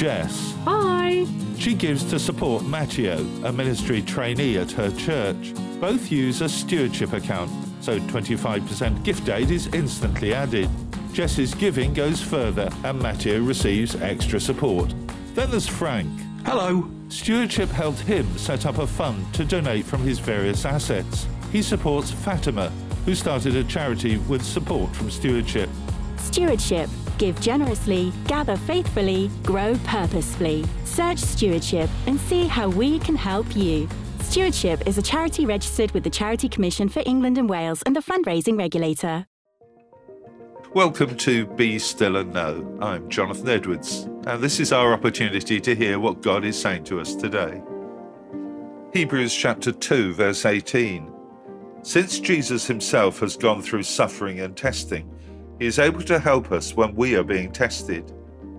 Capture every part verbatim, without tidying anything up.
Jess. Hi. She gives to support Matteo, a ministry trainee at her church. Both use a stewardship account, so twenty-five percent gift aid is instantly added. Jess's giving goes further and Matteo receives extra support. Then there's Frank. Hello. Stewardship helped him set up a fund to donate from his various assets. He supports Fatima, who started a charity with support from Stewardship. Stewardship. Give generously, gather faithfully, grow purposefully. Search Stewardship and see how we can help you. Stewardship is a charity registered with the Charity Commission for England and Wales and the fundraising regulator. Welcome to Be Still and Know. I'm Jonathan Edwards, and this is our opportunity to hear what God is saying to us today. Hebrews chapter two, verse eighteen. Since Jesus himself has gone through suffering and testing, he is able to help us when we are being tested.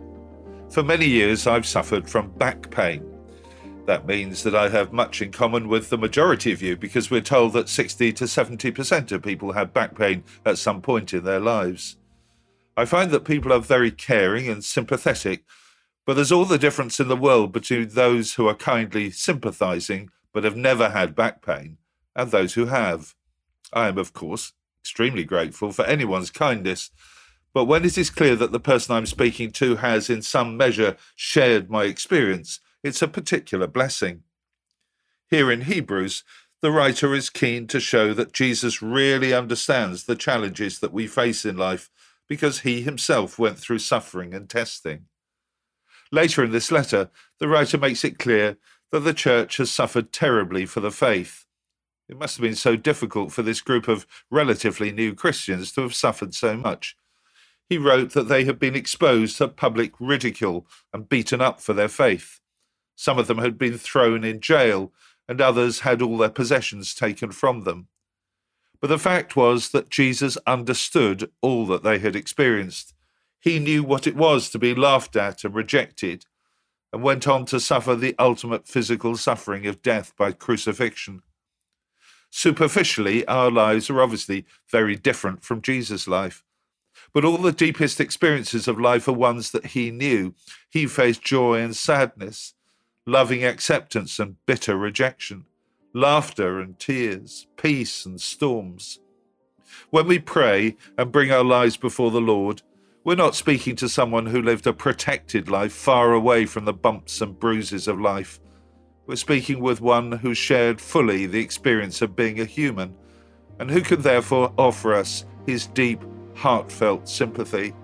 For many years, I've suffered from back pain. That means that I have much in common with the majority of you, because we're told that sixty to seventy percent of people have back pain at some point in their lives. I find that people are very caring and sympathetic, but there's all the difference in the world between those who are kindly sympathising but have never had back pain and those who have. I am, of course, extremely grateful for anyone's kindness, but when it is clear that the person I'm speaking to has in some measure shared my experience, it's a particular blessing. Here in Hebrews, the writer is keen to show that Jesus really understands the challenges that we face in life because he himself went through suffering and testing. Later in this letter, the writer makes it clear that the church has suffered terribly for the faith. It must have been so difficult for this group of relatively new Christians to have suffered so much. He wrote that they had been exposed to public ridicule and beaten up for their faith. Some of them had been thrown in jail, and others had all their possessions taken from them. But the fact was that Jesus understood all that they had experienced. He knew what it was to be laughed at and rejected, and went on to suffer the ultimate physical suffering of death by crucifixion. Superficially, our lives are obviously very different from Jesus' life. But all the deepest experiences of life are ones that he knew. He faced joy and sadness, loving acceptance and bitter rejection, laughter and tears, peace and storms. When we pray and bring our lives before the Lord, we're not speaking to someone who lived a protected life far away from the bumps and bruises of life. We're speaking with one who shared fully the experience of being a human, and who can therefore offer us his deep, heartfelt sympathy.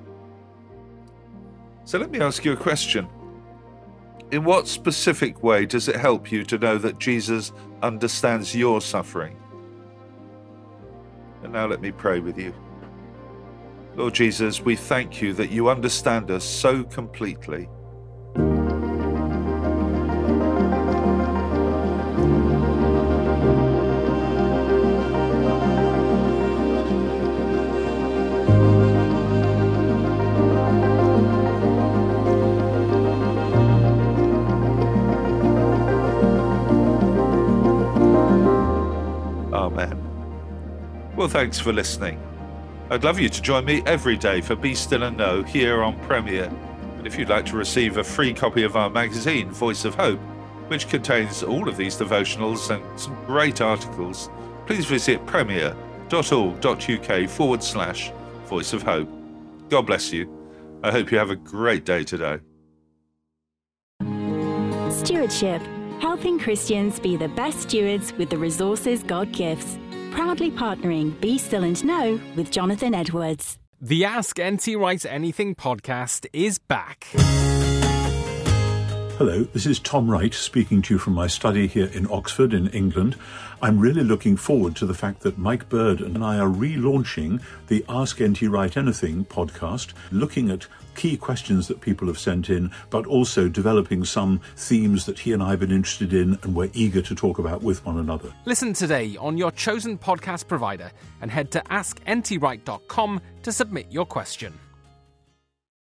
So let me ask you a question. In what specific way does it help you to know that Jesus understands your suffering? And now let me pray with you. Lord Jesus, we thank you that you understand us so completely. Amen. Well, thanks for listening. I'd love you to join me every day for Be Still and Know here on Premier. And if you'd like to receive a free copy of our magazine, Voice of Hope, which contains all of these devotionals and some great articles, please visit premier.org.uk forward slash Voice of Hope. God bless you. I hope you have a great day today. Stewardship. Helping Christians be the best stewards with the resources God gives. Proudly partnering Be Still and Know with Jonathan Edwards. The Ask N T Wright Anything podcast is back. Hello, this is Tom Wright speaking to you from my study here in Oxford in England. I'm really looking forward to the fact that Mike Bird and I are relaunching the Ask N T Wright Anything podcast, looking at key questions that people have sent in, but also developing some themes that he and I have been interested in and we're eager to talk about with one another. Listen today on your chosen podcast provider and head to ask n t wright dot com to submit your question.